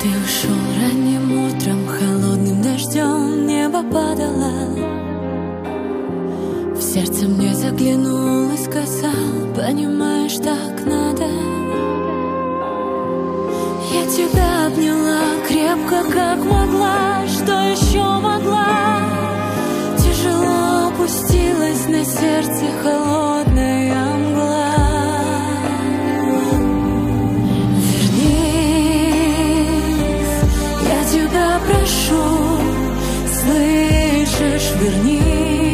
Ты ушел ранним утром, холодным дождем небо падало. В сердце мне заглянула и сказал: понимаешь, так надо. Я тебя обняла крепко, как могла. Что еще могла? Тяжело опустилась на сердце холодная мгла. Прошу, слышишь, вернись.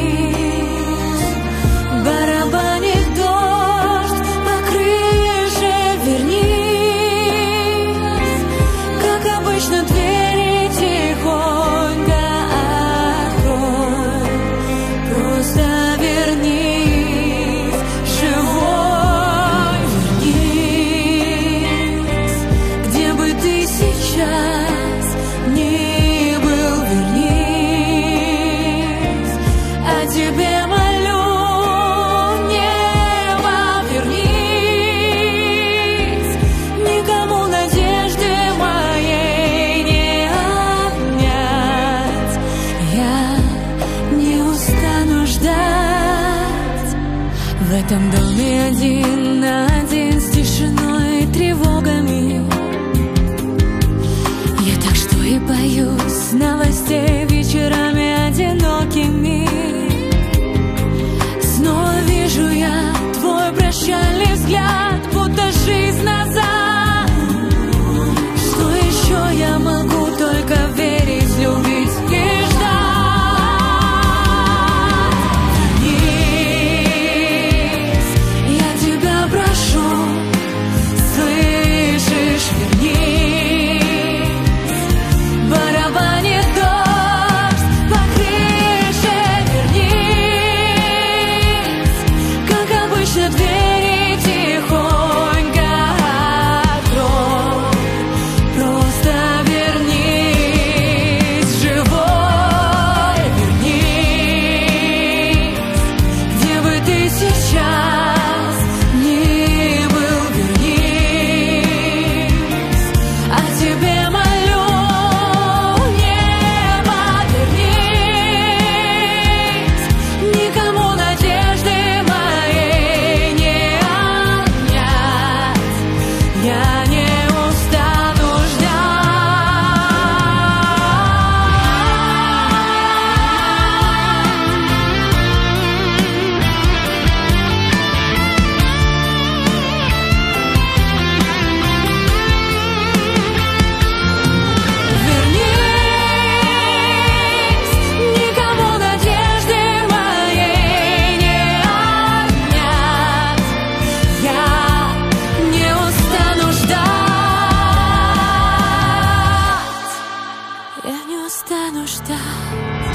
Барабанит дождь по крыше, вернись. Как обычно, двери тихонько открой. Просто вернись, живой, вернись. Где бы ты сейчас не был, вернись, о тебе молю, небо, вернись. Никому надежды моей не обнять. Я не устану ждать. В этом доме один на один с тишиной и тревогами. И боюсь новостей вечерами одинокими. Снова вижу я твой прощальный взгляд, будто жизнь назад. Что еще я могу? Только верить, любить и ждать. Вернись, я тебя прошу, слышишь, вернись. Барабанит дождь по крыше, вернись. Как обычно, двери тихонько открой. Просто вернись, живой, вернись. Где бы ты сейчас не был, вернись. О тебе молю, никому надежды моей не обнять. Я не устану ждать.